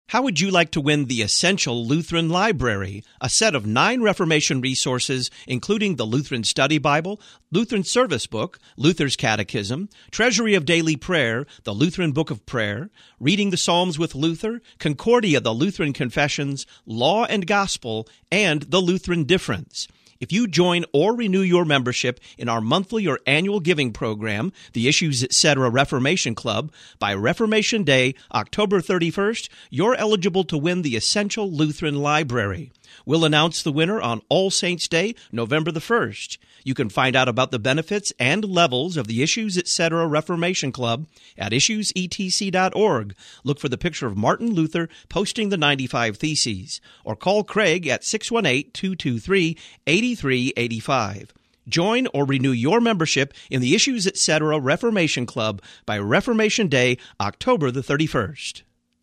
How would you like to win the Essential Lutheran Library, a set of 9 Reformation resources, including the Lutheran Study Bible, Lutheran Service Book, Luther's Catechism, Treasury of Daily Prayer, the Lutheran Book of Prayer, Reading the Psalms with Luther, Concordia, the Lutheran Confessions, Law and Gospel, and the Lutheran Difference? If you join or renew your membership in our monthly or annual giving program, the Issues Etc. Reformation Club, by Reformation Day, October 31st, you're eligible to win the Essential Lutheran Library. We'll announce the winner on All Saints' Day, November the 1st. You can find out about the benefits and levels of the Issues Etc. Reformation Club at issuesetc.org. Look for the picture of Martin Luther posting the 95 Theses, or call Craig at 618-223-8385. Join or renew your membership in the Issues Etc. Reformation Club by Reformation Day, October the 31st.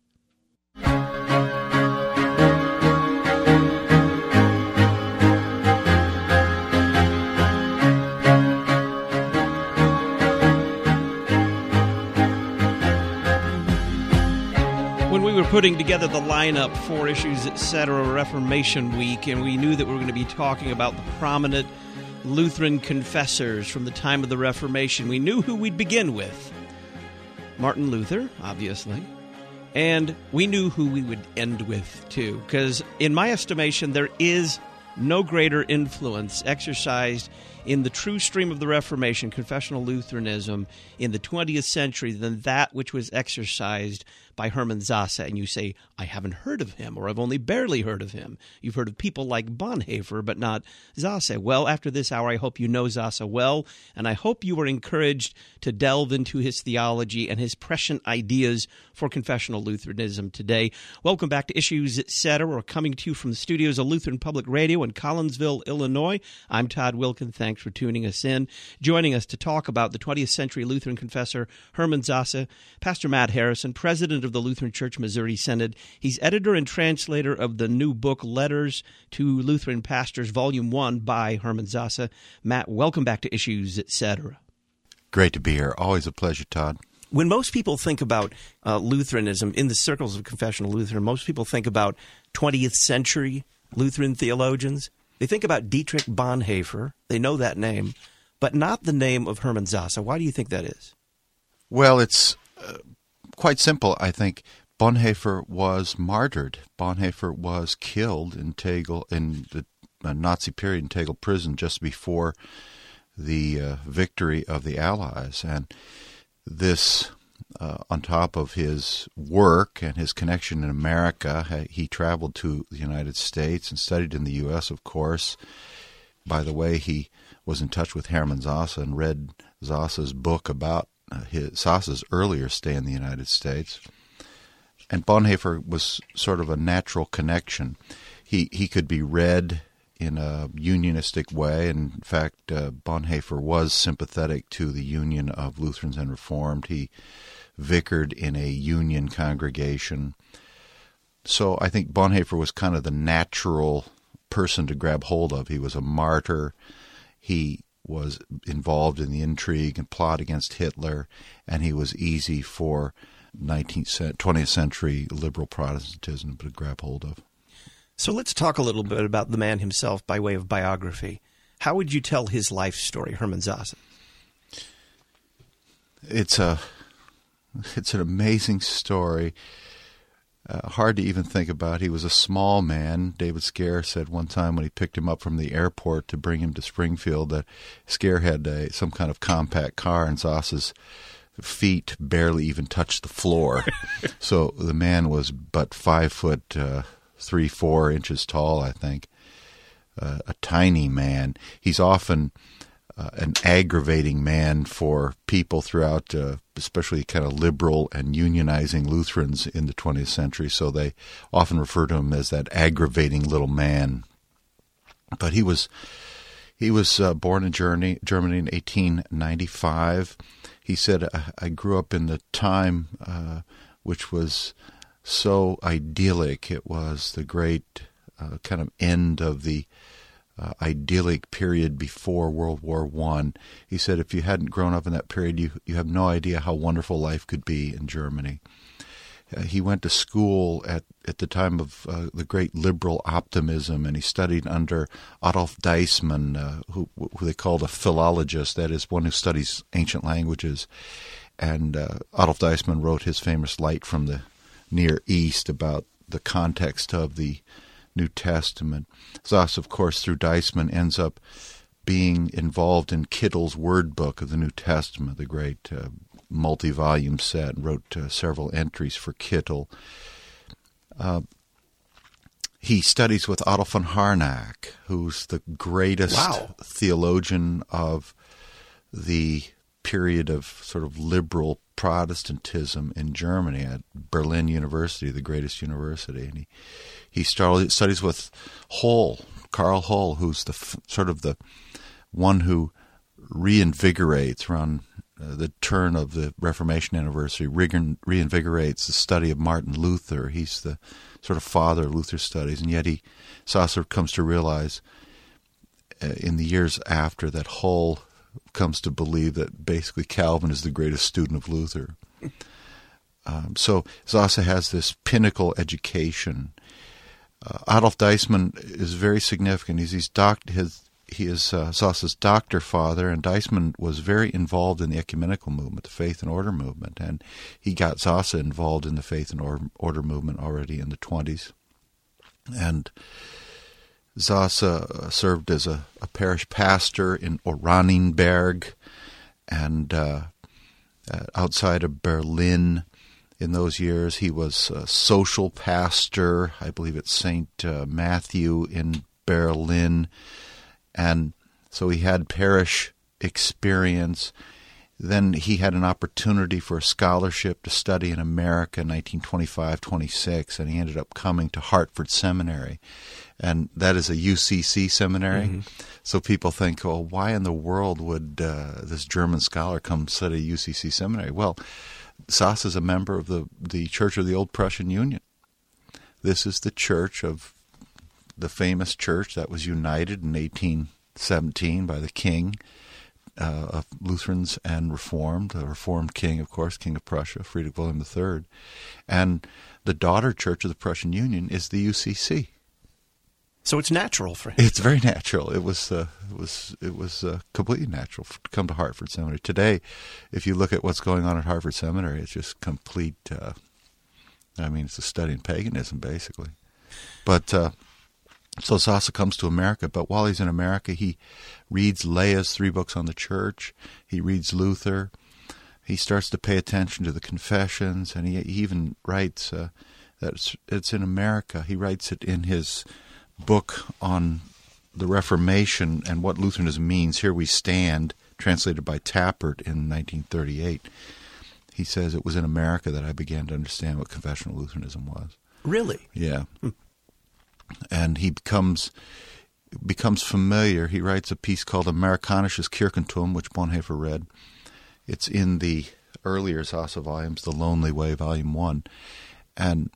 When we were putting together the lineup for Issues Etc. Reformation Week, and we knew that we were going to be talking about the prominent Lutheran confessors from the time of the Reformation, we knew who we'd begin with. Martin Luther, obviously. And we knew who we would end with, too, because in my estimation, there is no greater influence exercised in the true stream of the Reformation, confessional Lutheranism, in the 20th century than that which was exercised by Hermann Sasse. And you say, I haven't heard of him, or I've only barely heard of him. You've heard of people like Bonhoeffer, but not Sasse. Well, after this hour, I hope you know Sasse well, and I hope you were encouraged to delve into his theology and his prescient ideas for confessional Lutheranism today. Welcome back to Issues Etc. We're coming to you from the studios of Lutheran Public Radio in Collinsville, Illinois. I'm Todd Wilkin. Thanks for tuning us in. Joining us to talk about the 20th century Lutheran confessor Hermann Sasse, Pastor Matt Harrison, president of the Lutheran Church Missouri Synod. He's editor and translator of the new book, Letters to Lutheran Pastors, Volume 1 by Hermann Sasse. Matt, welcome back to Issues Etc. Great to be here. Always a pleasure, Todd. When most people think about Lutheranism, in the circles of confessional Lutheran, most people think about 20th century Lutheran theologians. They think about Dietrich Bonhoeffer. They know that name, but not the name of Hermann Sasse. Why do you think that is? Well, it's quite simple, I think. Bonhoeffer was martyred. Bonhoeffer was killed in Tegel in the Nazi period in Tegel prison just before the victory of the Allies. And this, on top of his work and his connection in America, he traveled to the United States and studied in the U.S., of course. By the way, he was in touch with Hermann Sasse and read Sasse's book about Sasse's earlier stay in the United States. And Bonhoeffer was sort of a natural connection. He could be read in a unionistic way. In fact, Bonhoeffer was sympathetic to the union of Lutherans and Reformed. He vicared in a union congregation. So I think Bonhoeffer was kind of the natural person to grab hold of. He was a martyr. He was involved in the intrigue and plot against Hitler, and he was easy for 20th century liberal Protestantism to grab hold of. So let's talk a little bit about the man himself by way of biography. How would you tell his life story, Hermann Sasse? It's an amazing story. Hard to even think about. He was a small man. David Scare said one time when he picked him up from the airport to bring him to Springfield that Scare had some kind of compact car and Sasse's feet barely even touched the floor. So the man was but 5'3-4" inches tall, I think. A tiny man. He's often an aggravating man for people throughout, especially kind of liberal and unionizing Lutherans in the 20th century, so they often refer to him as that aggravating little man. But he was born in Germany in 1895. He said, I grew up in the time which was so idyllic. It was the great kind of end of the idyllic period before World War I. He said if you hadn't grown up in that period, you have no idea how wonderful life could be in Germany. He went to school at the time of the great liberal optimism, and he studied under Adolf Deisman, who they called a philologist, that is, one who studies ancient languages. And Adolf Deisman wrote his famous Light from the Near East about the context of the New Testament. Szasz, of course, through Deisman, ends up being involved in Kittel's Word Book of the New Testament, the great multi-volume set, and wrote several entries for Kittel. He studies with Otto von Harnack, who's the greatest theologian of the period of sort of liberal Protestantism in Germany at Berlin University, the greatest university. And he studies with Hull, Karl Hull, who's sort of the one who reinvigorates around the turn of the Reformation anniversary, reinvigorates the study of Martin Luther. He's the sort of father of Luther studies, and yet Sasser comes to realize in the years after that Hull comes to believe that basically Calvin is the greatest student of Luther. So Sasser has this pinnacle education. Adolf Deisman is very significant. He is Sasser's doctor father, and Deisman was very involved in the ecumenical movement, the Faith and Order movement, and he got Sasser involved in the Faith and Order movement already in the 20s. And Sasser served as a parish pastor in Oranienberg and outside of Berlin. In those years, he was a social pastor, I believe at St. Matthew in Berlin. And so he had parish experience. Then he had an opportunity for a scholarship to study in America in 1925-26, and he ended up coming to Hartford Seminary. And that is a UCC seminary. Mm-hmm. So people think, oh, why in the world would this German scholar come study UCC seminary? Well, Szasz is a member of the Church of the Old Prussian Union. This is the church of the famous church that was united in 1817 by the king of Lutherans and Reformed, the Reformed king, of course, King of Prussia, Friedrich Wilhelm III. And the daughter church of the Prussian Union is the UCC. So it's natural for him. It's very natural. It was completely natural to come to Hartford Seminary. Today, if you look at what's going on at Hartford Seminary, it's just complete, it's a study in paganism, basically. But so Sasser comes to America, but while he's in America, he reads Leia's 3 books on the church. He reads Luther. He starts to pay attention to the Confessions, and he even writes that it's in America. He writes it in his book on the Reformation and what Lutheranism means. Here We Stand, translated by Tappert in 1938. He says it was in America that I began to understand what confessional Lutheranism was. Really? Yeah. And he becomes familiar. He writes a piece called Amerikanisches Kirchentum, which Bonhoeffer read. It's in the earlier Sasser volumes, The Lonely Way, Volume 1. And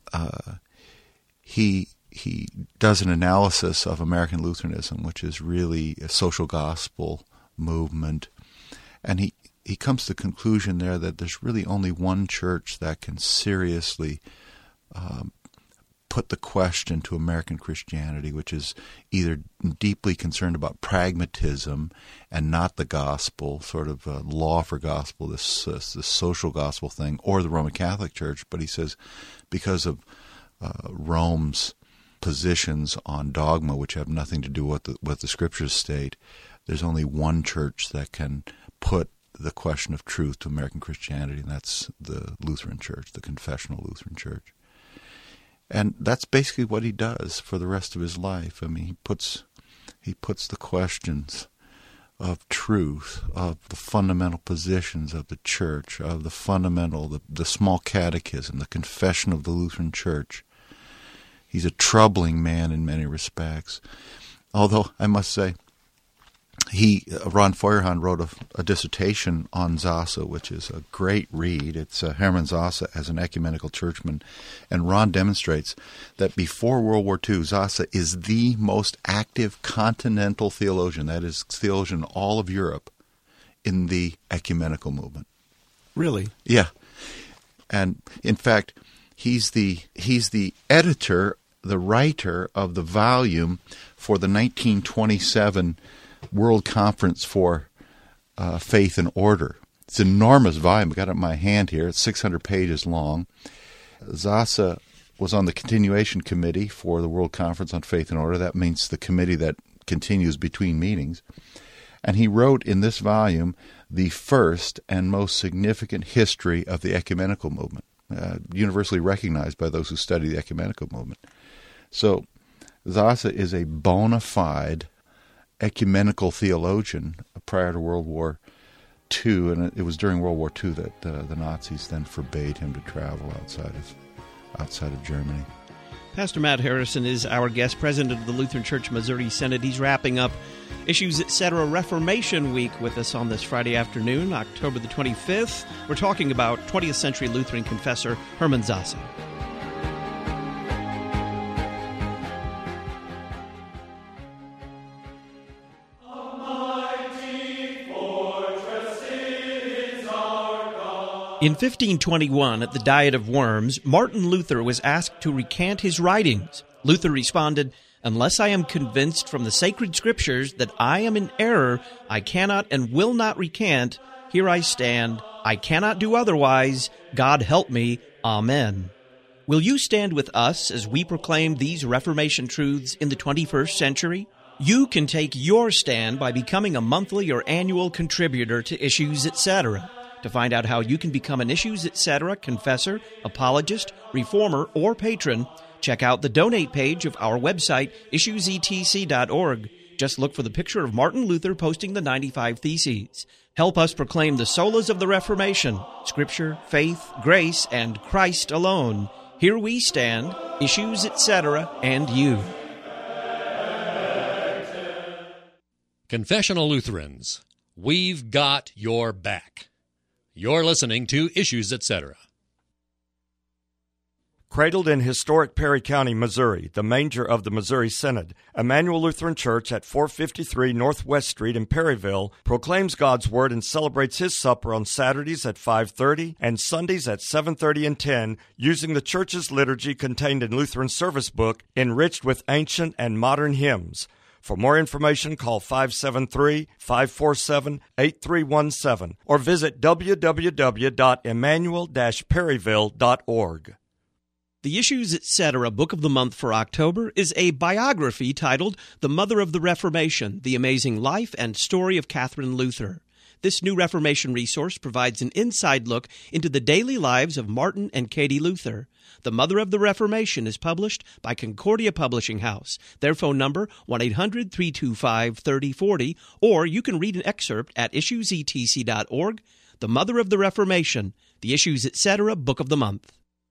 he does an analysis of American Lutheranism, which is really a social gospel movement. And he comes to the conclusion there that there's really only one church that can seriously put the question to American Christianity, which is either deeply concerned about pragmatism and not the gospel, sort of law for gospel, this social gospel thing, or the Roman Catholic Church. But he says because of Rome's positions on dogma, which have nothing to do with what the Scriptures state, there's only one church that can put the question of truth to American Christianity, and that's the Lutheran Church, the confessional Lutheran Church. And that's basically what he does for the rest of his life. I mean, he puts the questions of truth, of the fundamental positions of the church, of the fundamental, the small catechism, the confession of the Lutheran Church. He's a troubling man in many respects. Although, I must say, Ron Feuerhahn wrote a dissertation on Sasser, which is a great read. It's Hermann Sasser as an ecumenical churchman. And Ron demonstrates that before World War II, Sasser is the most active continental theologian, that is, theologian in all of Europe, in the ecumenical movement. Really? Yeah. And, in fact, He's the editor, the writer of the volume for the 1927 World Conference for Faith and Order. It's an enormous volume. I've got it in my hand here. It's 600 pages long. Zasa was on the continuation committee for the World Conference on Faith and Order. That means the committee that continues between meetings. And he wrote in this volume the first and most significant history of the ecumenical movement, universally recognized by those who study the ecumenical movement. So Zasa is a bona fide ecumenical theologian prior to World War II, and it was during World War II that the Nazis then forbade him to travel outside of Germany. Pastor Matt Harrison is our guest, president of the Lutheran Church Missouri Synod. He's wrapping up Issues Etc. Reformation Week with us on this Friday afternoon, October the 25th. We're talking about 20th century Lutheran confessor Hermann Zasa. In 1521, at the Diet of Worms, Martin Luther was asked to recant his writings. Luther responded, "Unless I am convinced from the sacred scriptures that I am in error, I cannot and will not recant. Here I stand. I cannot do otherwise. God help me. Amen." Will you stand with us as we proclaim these Reformation truths in the 21st century? You can take your stand by becoming a monthly or annual contributor to Issues Etc. To find out how you can become an Issues Etc. confessor, apologist, reformer, or patron, check out the donate page of our website, issuesetc.org. Just look for the picture of Martin Luther posting the 95 Theses. Help us proclaim the solas of the Reformation, Scripture, faith, grace, and Christ alone. Here we stand, Issues Etc., and you. Confessional Lutherans, we've got your back. You're listening to Issues Etc. Cradled in historic Perry County, Missouri, the manger of the Missouri Synod, Emmanuel Lutheran Church at 453 Northwest Street in Perryville proclaims God's Word and celebrates His supper on Saturdays at 5:30 and Sundays at 7:30 and 10 using the church's liturgy contained in Lutheran Service Book, enriched with ancient and modern hymns. For more information, call 573-547-8317 or visit www.emmanuel-perryville.org. The Issues Etc. Book of the Month for October is a biography titled The Mother of the Reformation, The Amazing Life and Story of Catherine Luther. This new Reformation resource provides an inside look into the daily lives of Martin and Katie Luther. The Mother of the Reformation is published by Concordia Publishing House. Their phone number, 1-800-325-3040, or you can read an excerpt at issuesetc.org. The Mother of the Reformation, the Issues Etc. Book of the Month.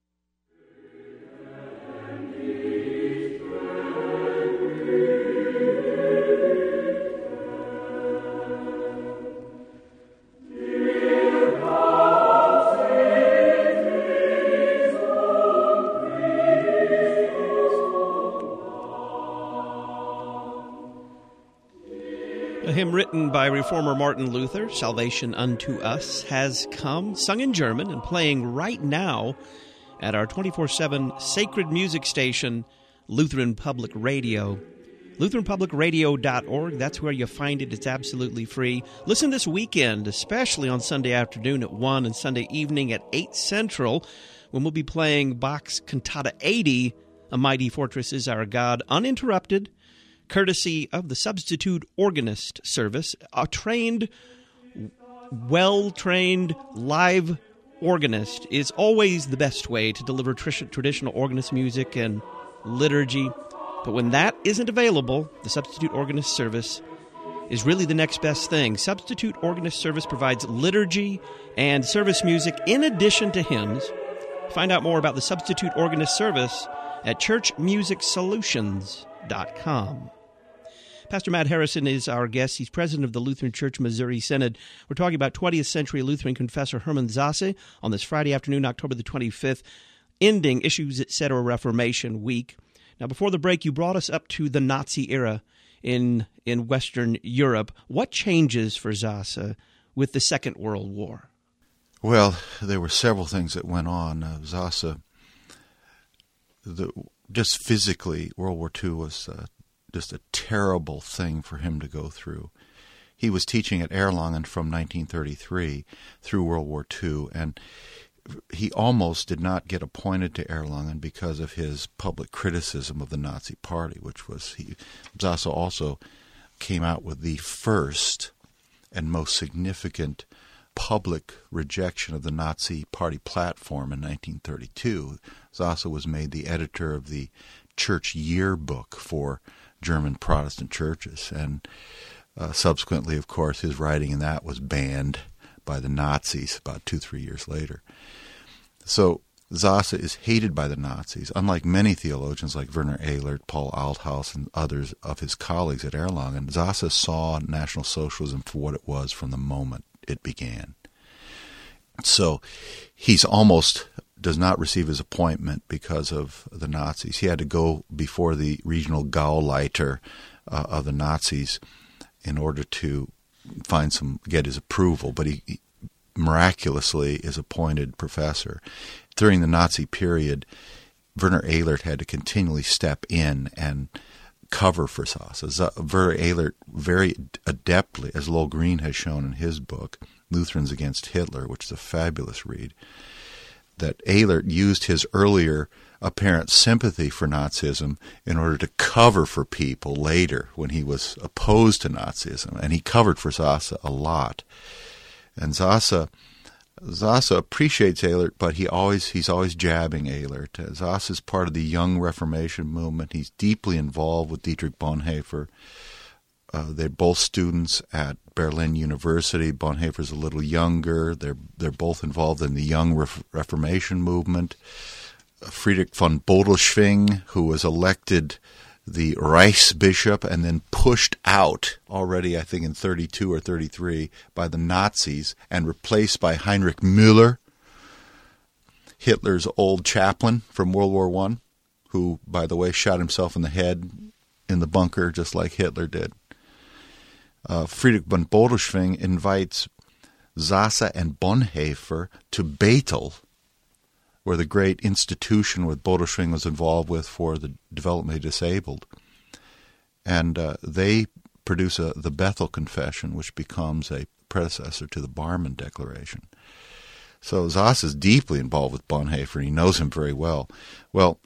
A hymn written by reformer Martin Luther, Salvation Unto Us, has come, sung in German, and playing right now at our 24/7 sacred music station, Lutheran Public Radio. LutheranPublicRadio.org, that's where you find it. It's absolutely free. Listen this weekend, especially on Sunday afternoon at 1 and Sunday evening at 8 Central, when we'll be playing Bach's Cantata 80, A Mighty Fortress Is Our God, uninterrupted, courtesy of the substitute organist service, a well-trained live organist is always the best way to deliver traditional organist music and liturgy. But when that isn't available, the substitute organist service is really the next best thing. Substitute organist service provides liturgy and service music in addition to hymns. Find out more about the substitute organist service at churchmusicsolutions.com. Pastor Matt Harrison is our guest. He's president of the Lutheran Church Missouri Synod. We're talking about 20th century Lutheran confessor Hermann Zasa on this Friday afternoon, October the 25th, ending Issues Etc. Reformation Week. Now, before the break, you brought us up to the Nazi era in Western Europe. What changes for Zasa with the Second World War? Well, there were several things that went on. Zasa just physically, World War II was just a terrible thing for him to go through. He was teaching at Erlangen from 1933 through World War II, and he almost did not get appointed to Erlangen because of his public criticism of the Nazi Party, which was Zaso also came out with the first and most significant public rejection of the Nazi Party platform in 1932. Zaso was made the editor of the church yearbook for German Protestant churches, and subsequently, of course, his writing in that was banned by the Nazis about 2-3 years later. So Zaso is hated by the Nazis, unlike many theologians like Werner Ehlert, Paul Althaus, and others of his colleagues at Erlangen. Zaso saw National Socialism for what it was from the moment it began. So he's almost does not receive his appointment because of the Nazis. He had to go before the regional Gauleiter of the Nazis in order to get his approval, but he miraculously is appointed professor. During the Nazi period, Werner Ehlert had to continually step in and cover for Zaso. Werner Ehlert very adeptly, as Lowell Green has shown in his book, Lutherans Against Hitler, which is a fabulous read, that Ehlert used his earlier apparent sympathy for Nazism in order to cover for people later when he was opposed to Nazism, and he covered for Zaso a lot. And Zaso appreciates Ehlert, but he's always jabbing Ehlert. Zaso is part of the Young Reformation movement. He's deeply involved with Dietrich Bonhoeffer. They're both students at Berlin University. Bonhoeffer's a little younger. They're both involved in the Young Reformation movement. Friedrich von Bodelschwingh, who was elected the Reichsbishop and then pushed out already, I think, in 32 or 33 by the Nazis and replaced by Heinrich Müller, Hitler's old chaplain from World War I, who, by the way, shot himself in the head in the bunker just like Hitler did. Friedrich von Bodelschwingh invites Zaso and Bonhoeffer to Bethel, where the great institution with Bodelschwingh was involved with for the developmentally disabled. And they produce the Bethel Confession, which becomes a predecessor to the Barmen Declaration. So Zaso is deeply involved with Bonhoeffer, and he knows him very well. Well,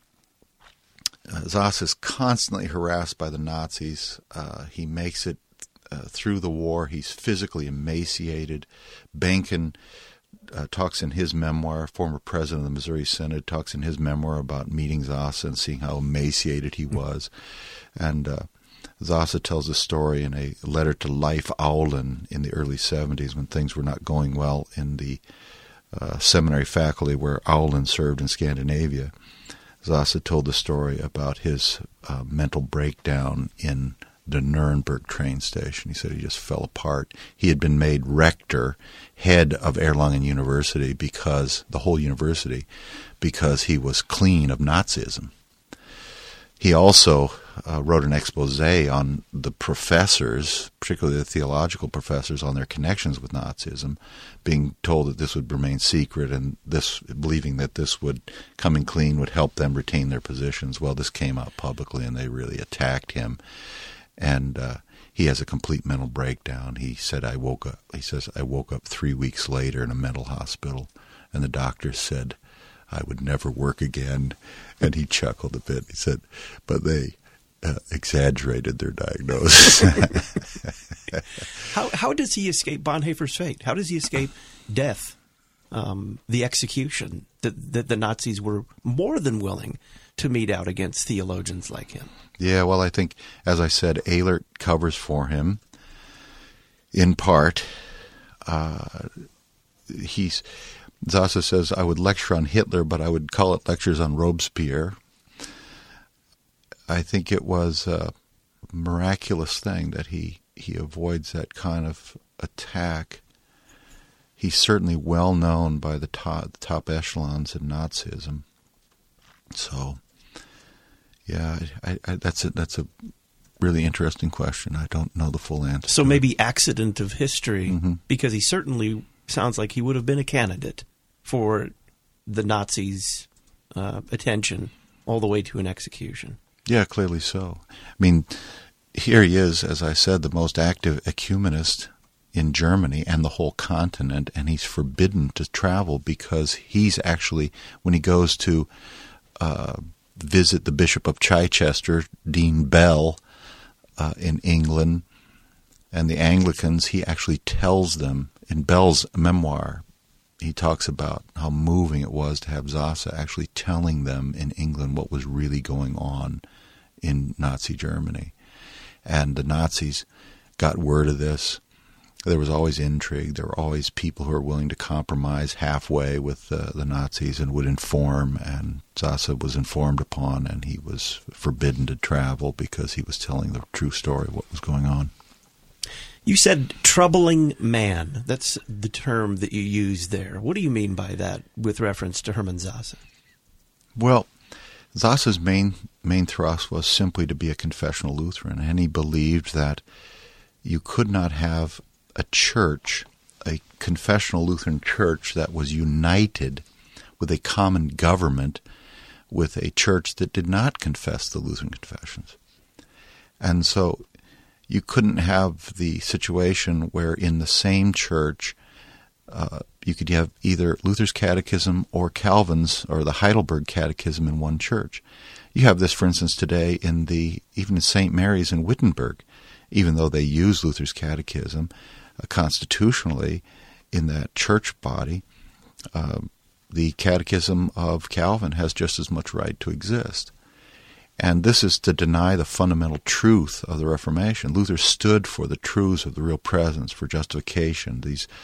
Zaso is constantly harassed by the Nazis. He makes it through the war. He's physically emaciated. Benken talks in his memoir, former president of the Missouri Synod, talks in his memoir about meeting Zaso and seeing how emaciated he was. And Zaso tells a story in a letter to Leif Aulen in the early 70s when things were not going well in the seminary faculty where Aulen served in Scandinavia. Zaso told the story about his mental breakdown in the Nuremberg train station. He said he just fell apart. He had been made rector, head of Erlangen University, because he was clean of Nazism. He also wrote an expose on the professors, particularly the theological professors, on their connections with Nazism, being told that this would remain secret and believing that this coming clean would help them retain their positions. Well, this came out publicly and they really attacked him. And he has a complete mental breakdown. He said, I woke up 3 weeks later in a mental hospital, and the doctor said I would never work again. And he chuckled a bit. He said, but they exaggerated their diagnosis. How does he escape Bonhoeffer's fate? How does he escape death, the execution that the Nazis were more than willing to mete out against theologians like him? Yeah, well, I think, as I said, Ehlert covers for him in part. Zaso says, I would lecture on Hitler, but I would call it lectures on Robespierre. I think it was a miraculous thing that he avoids that kind of attack. He's certainly well known by the top echelons in Nazism. So, yeah, that's a really interesting question. I don't know the full answer. So maybe accident of history, because he certainly sounds like he would have been a candidate for the Nazis' attention all the way to an execution. Yeah, clearly so. I mean, here he is, as I said, the most active ecumenist in Germany and the whole continent, and he's forbidden to travel because he's actually, when he goes to visit the Bishop of Chichester, Dean Bell, in England, and the Anglicans, he actually tells them, in Bell's memoir, he talks about how moving it was to have Zasse actually telling them in England what was really going on in Nazi Germany. And the Nazis got word of this. There was always intrigue. There were always people who were willing to compromise halfway with the Nazis and would inform, and Zasse was informed upon, and he was forbidden to travel because he was telling the true story of what was going on. You said troubling man. That's the term that you use there. What do you mean by that with reference to Hermann Zasse? Well, Zasse's main thrust was simply to be a confessional Lutheran, and he believed that you could not have a church, a confessional Lutheran church that was united with a common government with a church that did not confess the Lutheran confessions. And so you couldn't have the situation where in the same church you could have either Luther's catechism or Calvin's or the Heidelberg catechism in one church. You have this, for instance, today even in St. Mary's in Wittenberg, even though they use Luther's catechism constitutionally in that church body, the catechism of Calvin has just as much right to exist. And this is to deny the fundamental truth of the Reformation. Luther stood for the truths of the real presence, for justification,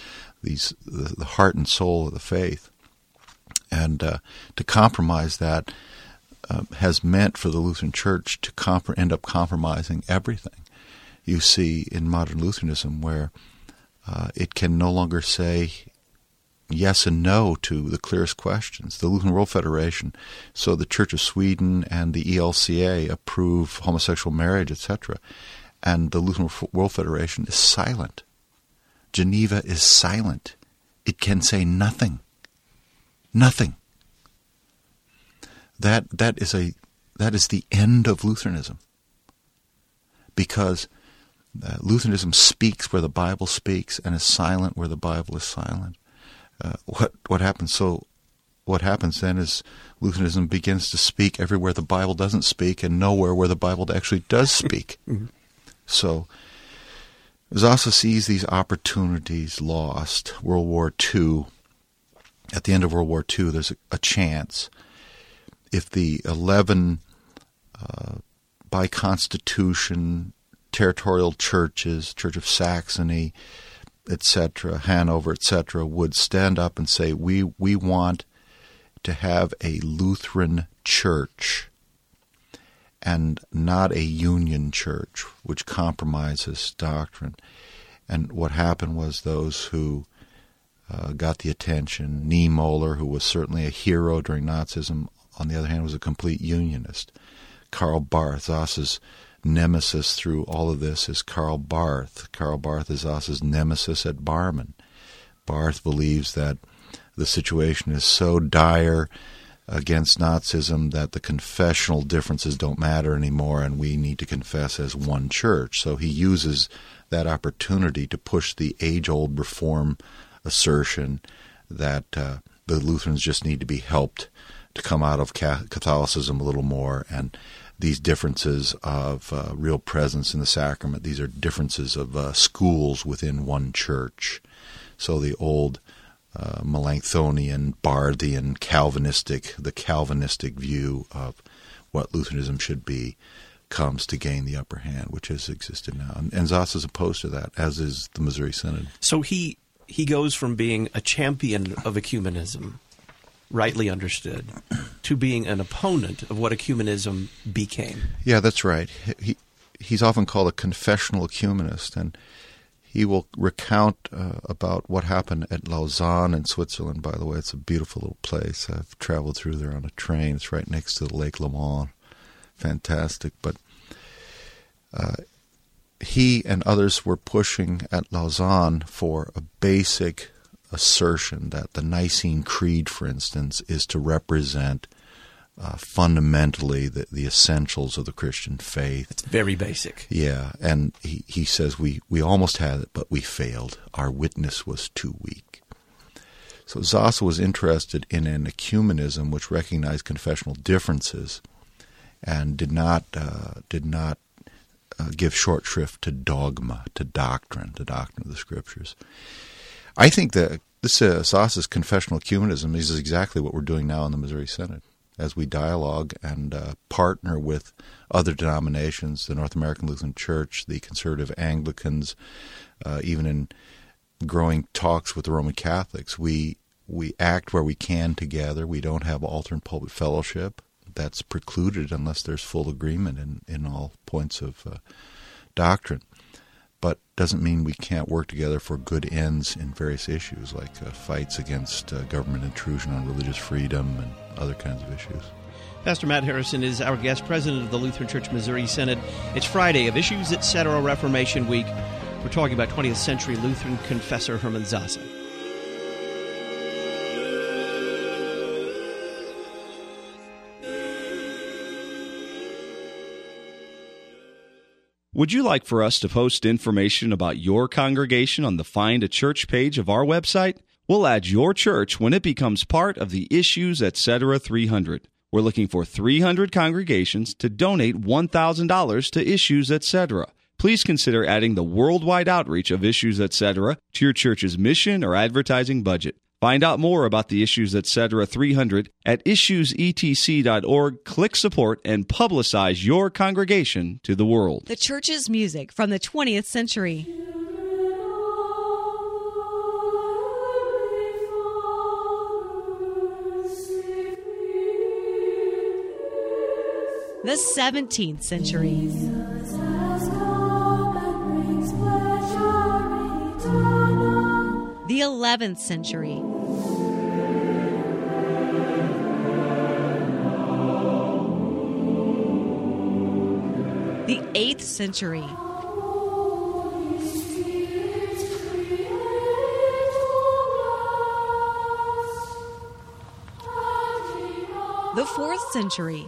the heart and soul of the faith. And to compromise that has meant for the Lutheran Church to end up compromising everything. You see in modern Lutheranism where it can no longer say yes and no to the clearest questions. The Lutheran World Federation, so the Church of Sweden and the ELCA approve homosexual marriage, etc. And the Lutheran World Federation is silent. Geneva is silent. It can say nothing. Nothing. That is the end of Lutheranism. Because Lutheranism speaks where the Bible speaks and is silent where the Bible is silent. What happens? So what happens then is Lutheranism begins to speak everywhere the Bible doesn't speak and nowhere where the Bible actually does speak. Mm-hmm. So Zasse sees these opportunities lost. World War II, at the end of World War II, there's a chance. If the 11 by constitution territorial churches, Church of Saxony, etc., Hanover, etc., would stand up and say, we want to have a Lutheran church and not a union church, which compromises doctrine. And what happened was those who got the attention, Niemöller, who was certainly a hero during Nazism, on the other hand, was a complete unionist. Karl Barth, Zasse's nemesis through all of this is Karl Barth. Karl Barth is Zasse's nemesis at Barmen. Barth believes that the situation is so dire against Nazism that the confessional differences don't matter anymore and we need to confess as one church. So he uses that opportunity to push the age-old reform assertion that the Lutherans just need to be helped to come out of Catholicism a little more, and these differences of real presence in the sacrament, these are differences of schools within one church. So the old Melanchthonian, Barthian, the Calvinistic view of what Lutheranism should be comes to gain the upper hand, which has existed now. And Zasse is opposed to that, as is the Missouri Synod. So he goes from being a champion of ecumenism, rightly understood, to being an opponent of what ecumenism became. Yeah, that's right. He's often called a confessional ecumenist, and he will recount about what happened at Lausanne in Switzerland. By the way, it's a beautiful little place. I've traveled through there on a train. It's right next to the Lake Léman. Fantastic. But he and others were pushing at Lausanne for a basic assertion that the Nicene Creed, for instance, is to represent fundamentally the essentials of the Christian faith. It's very basic. Yeah, and he says we almost had it, but we failed. Our witness was too weak. So Zaza was interested in an ecumenism which recognized confessional differences and did not give short shrift to dogma, to doctrine of the Scriptures. I think that this Zaza's confessional ecumenism is exactly what we're doing now in the Missouri Synod, as we dialogue and partner with other denominations, the North American Lutheran Church, the conservative Anglicans, even in growing talks with the Roman Catholics. We act where we can together. We don't have altar and pulpit fellowship. That's precluded unless there's full agreement in all points of doctrine. But doesn't mean we can't work together for good ends in various issues, like fights against government intrusion on religious freedom and other kinds of issues. Pastor Matt Harrison is our guest, president of the Lutheran Church Missouri Synod. It's Friday of Issues Etc. Reformation Week. We're talking about 20th century Lutheran confessor Hermann Zaza. Would you like for us to post information about your congregation on the Find a Church page of our website? We'll add your church when it becomes part of the Issues Etc. 300. We're looking for 300 congregations to donate $1,000 to Issues Etc. Please consider adding the worldwide outreach of Issues Etc. to your church's mission or advertising budget. Find out more about the Issues Etc. 300 at issuesetc.org. Click support and publicize your congregation to the world. The church's music from the 20th century. The 17th century. The 11th century. The 8th century. The 4th century.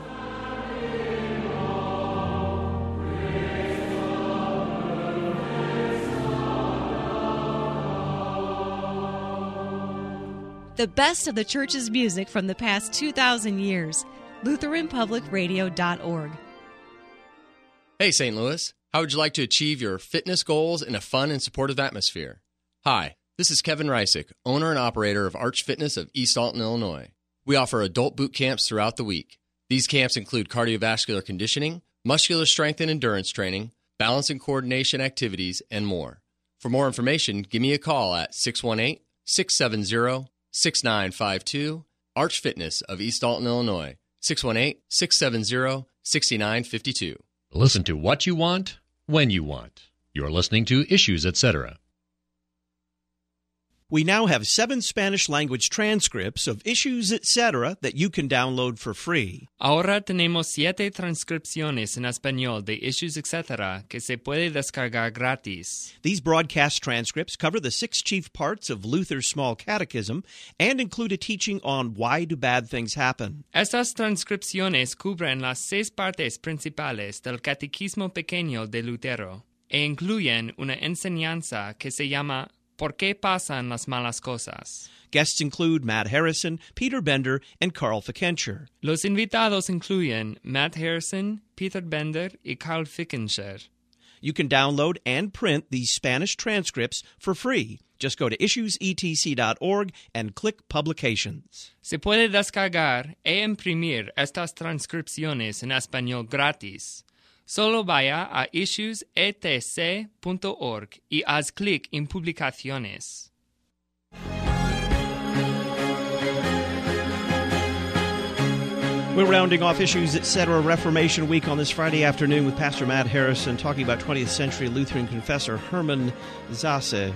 The best of the church's music from the past 2,000 years. LutheranPublicRadio.org. Hey, St. Louis. How would you like to achieve your fitness goals in a fun and supportive atmosphere? Hi, this is Kevin Reisick, owner and operator of Arch Fitness of East Alton, Illinois. We offer adult boot camps throughout the week. These camps include cardiovascular conditioning, muscular strength and endurance training, balance and coordination activities, and more. For more information, give me a call at 618-670-6952, Arch Fitness of East Alton, Illinois, 618-670-6952. Listen to what you want, when you want. You're listening to Issues Etc. We now have 7 Spanish-language transcripts of Issues Etc. that you can download for free. Ahora tenemos 7 transcripciones en español de Issues Etc. que se puede descargar gratis. These broadcast transcripts cover the 6 chief parts of Luther's Small Catechism and include a teaching on why do bad things happen. Estas transcripciones cubren las 6 partes principales del Catecismo Pequeño de Lutero e incluyen una enseñanza que se llama ¿Por qué pasan las malas cosas? Guests include Matt Harrison, Peter Bender, and Carl Fickenshire. Los invitados incluyen Matt Harrison, Peter Bender, y Carl Fickenshire. You can download and print these Spanish transcripts for free. Just go to issuesetc.org and click Publications. Se puede descargar e imprimir estas transcripciones en español gratis. Solo vaya a issuesetc.org y haz clic en Publicaciones. We're rounding off Issues Etc. Reformation Week on this Friday afternoon with Pastor Matt Harrison talking about 20th century Lutheran confessor Hermann Zaza.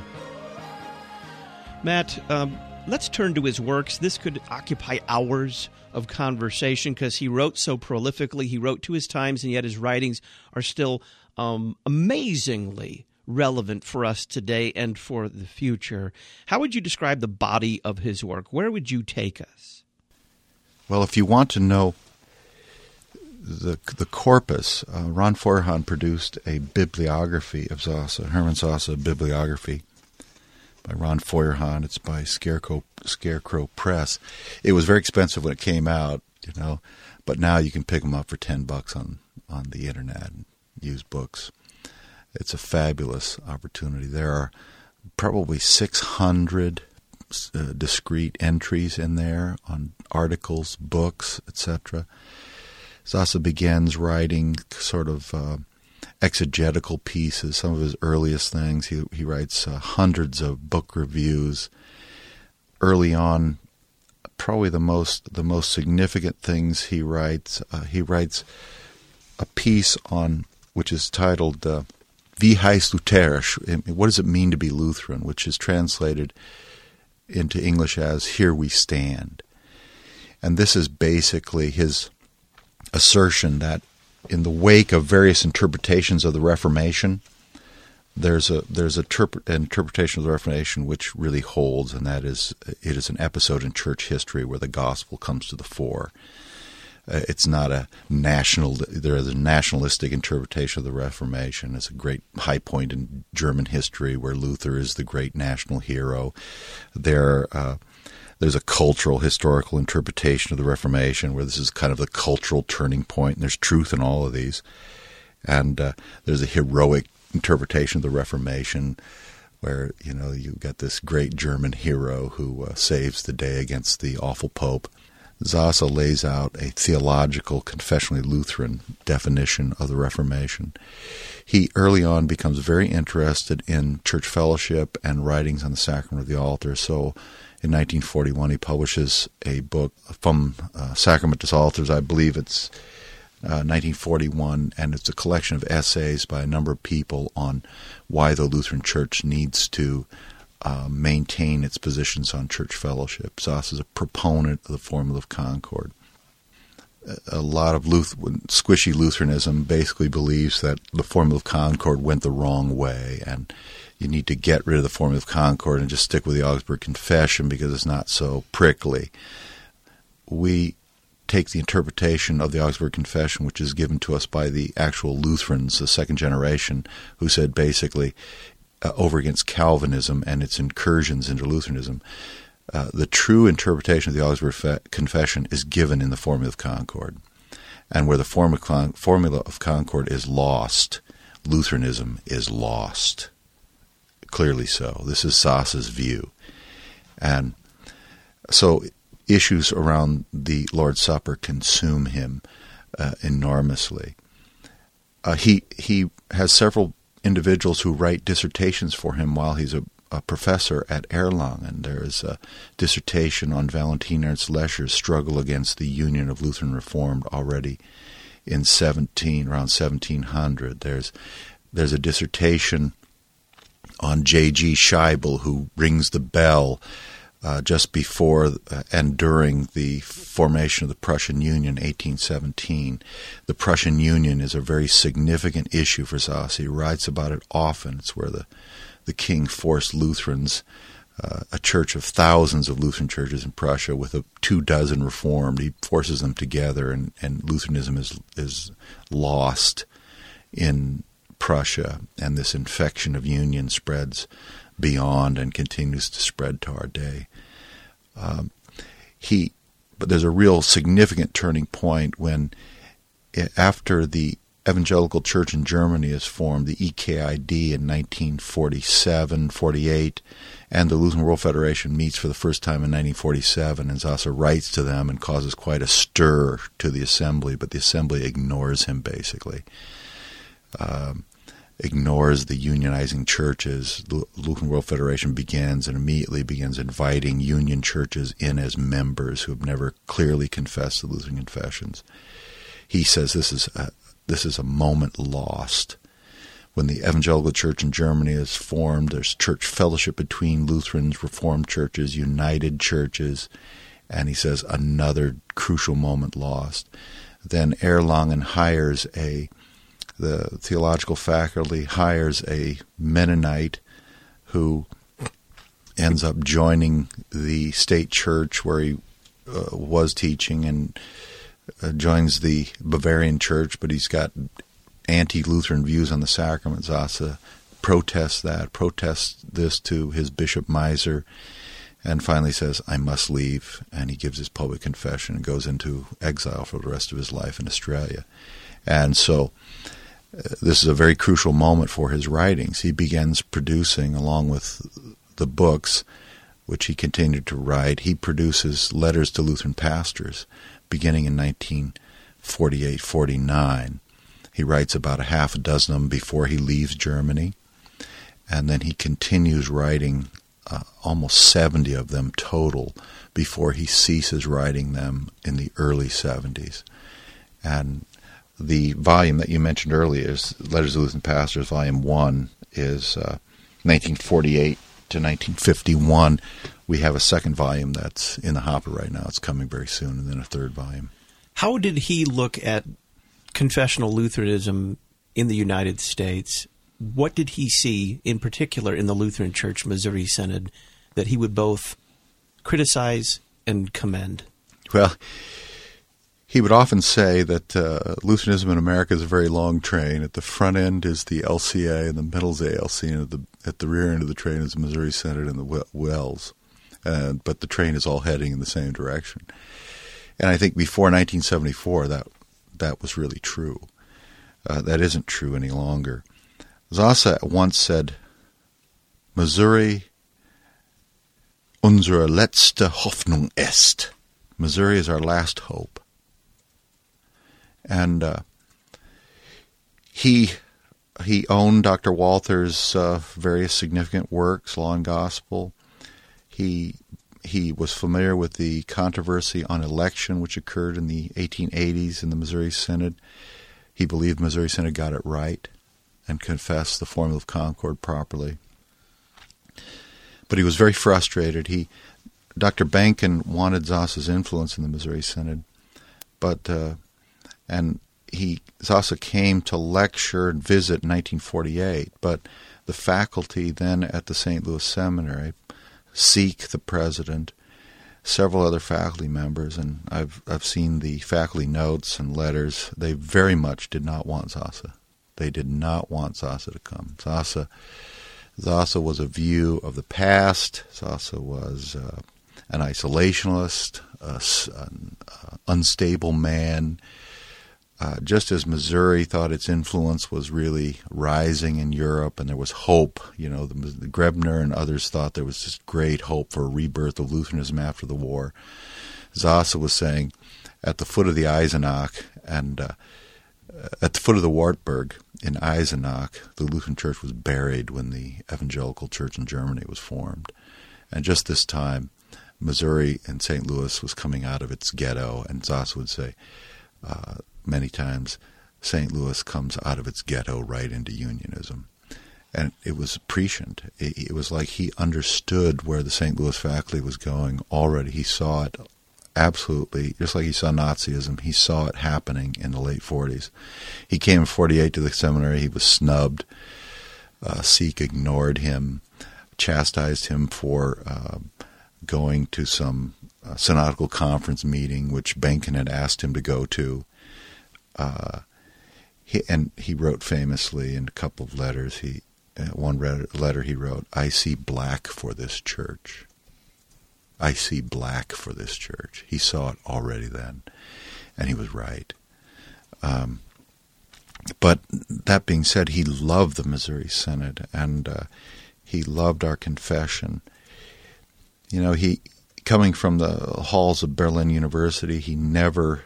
Matt, let's turn to his works. This could occupy hours of conversation because he wrote so prolifically. He wrote to his times, and yet his writings are still amazingly relevant for us today and for the future. How would you describe the body of his work? Where would you take us? Well, if you want to know the corpus, Ron Feuerhahn produced a bibliography of Zaza, Hermann Zaza, a bibliography by Ron Feuerhahn. It's by Scarecrow Press. It was very expensive when it came out, but now you can pick them up for $10 on the internet and use books. It's a fabulous opportunity. There are probably 600 discrete entries in there on articles, books, etc. Zaza begins writing sort of exegetical pieces, some of his earliest things. He writes hundreds of book reviews. Early on, probably the most significant things he writes a piece on which is titled Wie heißt Lutherisch? What does it mean to be Lutheran? Which is translated into English as Here We Stand. And this is basically his assertion that in the wake of various interpretations of the Reformation, there's an interpretation of the Reformation which really holds, and that is it is an episode in church history where the gospel comes to the fore. It's not there is a nationalistic interpretation of the Reformation. It's a great high point in German history where Luther is the great national hero. There's a cultural, historical interpretation of the Reformation where this is kind of the cultural turning point, and there's truth in all of these. And there's a heroic interpretation of the Reformation where, you've got this great German hero who saves the day against the awful Pope. Zaza lays out a theological, confessionally Lutheran definition of the Reformation. He early on becomes very interested in church fellowship and writings on the sacrament of the altar. So in 1941 he publishes a book, From Sacrament to Altars. I believe it's 1941, and it's a collection of essays by a number of people on why the Lutheran Church needs to maintain its positions on church fellowship. Zaza is a proponent of the Formula of Concord. A lot of squishy Lutheranism basically believes that the Formula of Concord went the wrong way, and you need to get rid of the Formula of Concord and just stick with the Augsburg Confession because it's not so prickly. We take the interpretation of the Augsburg Confession, which is given to us by the actual Lutherans, the second generation, who said basically, over against Calvinism and its incursions into Lutheranism, the true interpretation of the Augsburg Confession is given in the Formula of Concord. And where the Formula of Concord is lost, Lutheranism is lost. Clearly so. This is Zaza's view. And so issues around the Lord's Supper consume him enormously. He has several individuals who write dissertations for him while he's a professor at Erlangen. There is a dissertation on Valentin Ernst Lescher's struggle against the Union of Lutheran Reformed already in around 1700. There's a dissertation on J.G. Scheibel, who rings the bell just before and during the formation of the Prussian Union, 1817. The Prussian Union is a very significant issue for Zaza. He writes about it often. It's where the king forced Lutherans, a church of thousands of Lutheran churches in Prussia with 24 Reformed. He forces them together, and Lutheranism is lost in Prussia, and this infection of union spreads beyond and continues to spread to our day. But there's a real significant turning point when, after the Evangelical Church in Germany is formed, the EKID in 1947-48, and the Lutheran World Federation meets for the first time in 1947, and Zaza writes to them and causes quite a stir to the assembly, but the assembly ignores him basically. Ignores the unionizing churches. The Lutheran World Federation begins inviting union churches in as members who have never clearly confessed the Lutheran confessions. He says this is a moment lost. When the Evangelical Church in Germany is formed, there's church fellowship between Lutherans, Reformed churches, united churches, and he says another crucial moment lost. Then Erlangen the theological faculty hires a Mennonite who ends up joining the state church where he was teaching and joins the Bavarian Church, but he's got anti-Lutheran views on the sacrament. Zasse protests this to his Bishop Meiser, and finally says, I must leave, and he gives his public confession and goes into exile for the rest of his life in Australia. And so this is a very crucial moment for his writings. He begins producing, along with the books, which he continued to write, he produces letters to Lutheran pastors beginning in 1948-49. He writes about a half a dozen of them before he leaves Germany, and then he continues writing almost 70 of them total before he ceases writing them in the early 70s. And the volume that you mentioned earlier is Letters to Lutheran Pastors, Volume 1, is 1948 to 1951. We have a second volume that's in the hopper right now. It's coming very soon, and then a third volume. How did he look at confessional Lutheranism in the United States? What did he see, in particular, in the Lutheran Church Missouri Synod, that he would both criticize and commend? Well, he would often say that Lutheranism in America is a very long train. At the front end is the LCA, and the middle is the ALC, and at the rear end of the train is the Missouri Synod and the Wells. But the train is all heading in the same direction. And I think before 1974, that was really true. That isn't true any longer. Zasse once said, Missouri unsere letzte Hoffnung ist. Missouri is our last hope. And he owned Dr. Walther's various significant works, Law and Gospel. He was familiar with the controversy on election, which occurred in the 1880s in the Missouri Synod. He believed Missouri Synod got it right and confessed the Formula of Concord properly. But he was very frustrated. Dr. Benken wanted Zasse's influence in the Missouri Synod, but Zasse came to lecture and visit in 1948, but the faculty then at the St. Louis Seminary, Seek, the president, several other faculty members, and I've seen the faculty notes and letters, they very much did not want Zasse. They did not want Zasse to come. Zasse was a view of the past. Zasse was an isolationist, an unstable man. Just as Missouri thought its influence was really rising in Europe and there was hope, the Grebner and others thought there was this great hope for a rebirth of Lutheranism after the war. Zasse was saying at the foot of the Eisenach and at the foot of the Wartburg in Eisenach, the Lutheran Church was buried when the Evangelical Church in Germany was formed. And just this time, Missouri and St. Louis was coming out of its ghetto, and Zasse would say many times, St. Louis comes out of its ghetto right into unionism. And it was prescient. It was like he understood where the St. Louis faculty was going already. He saw it absolutely, just like he saw Nazism, he saw it happening in the late 40s. He came in 48 to the seminary. He was snubbed. Seek ignored him, chastised him for going to some synodical conference meeting, which Benken had asked him to go to. He wrote famously in a couple of letters, one letter he wrote, I see black for this church. I see black for this church. He saw it already then, and he was right. But that being said, he loved the Missouri Synod, and he loved our confession. He coming from the halls of Berlin University, he never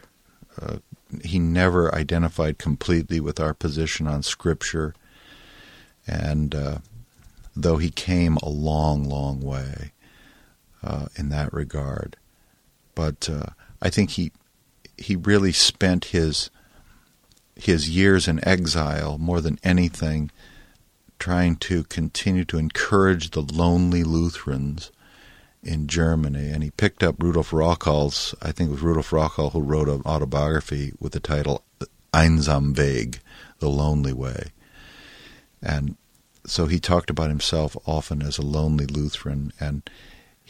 identified completely with our position on Scripture, and though he came a long, long way in that regard, but I think he really spent his years in exile more than anything trying to continue to encourage the lonely Lutherans in Germany, and he picked up Rudolf Rauchal's, I think it was Rudolf Rauchal who wrote an autobiography with the title Einsam Weg, The Lonely Way. And so he talked about himself often as a lonely Lutheran, and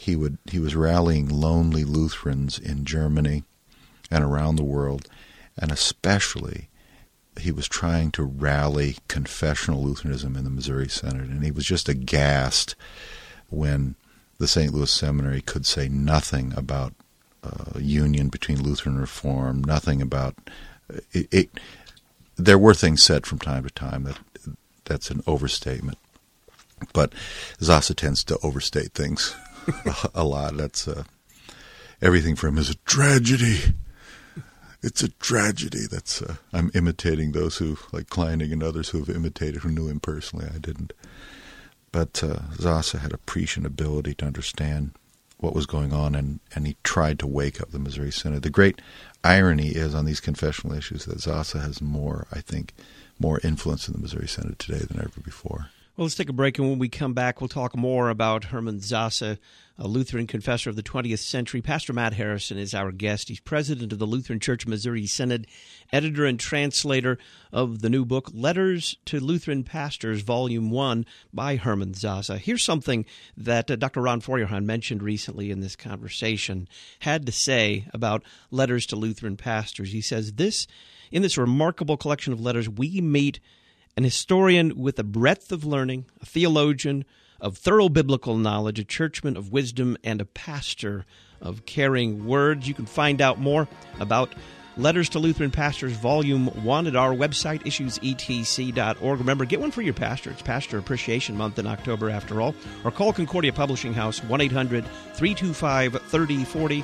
he was rallying lonely Lutherans in Germany and around the world, and especially he was trying to rally confessional Lutheranism in the Missouri Synod, and he was just aghast when the St. Louis Seminary could say nothing about union between Lutheran and Reformed, nothing about it. There were things said from time to time that's an overstatement, but Zasa tends to overstate things a lot. That's everything for him is a tragedy. It's a tragedy. That's I'm imitating those who, like Kleining and others who have imitated, who knew him personally. I didn't. But Zasa had a prescient ability to understand what was going on, and he tried to wake up the Missouri Synod. The great irony is on these confessional issues that Zasa has more influence in the Missouri Synod today than ever before. Well, let's take a break, and when we come back, we'll talk more about Herman Zasa, a Lutheran confessor of the 20th century. Pastor Matt Harrison is our guest. He's president of the Lutheran Church Missouri Synod, editor and translator of the new book, Letters to Lutheran Pastors, Volume 1 by Herman Zasa. Here's something that Dr. Ron Feuerhahn mentioned recently in this conversation, had to say about Letters to Lutheran Pastors. He says, in this remarkable collection of letters, we meet an historian with a breadth of learning, a theologian of thorough biblical knowledge, a churchman of wisdom, and a pastor of caring words. You can find out more about Letters to Lutheran Pastors, Volume 1 at our website, issuesetc.org. Remember, get one for your pastor. It's Pastor Appreciation Month in October, after all. Or call Concordia Publishing House, 1-800-325-3040,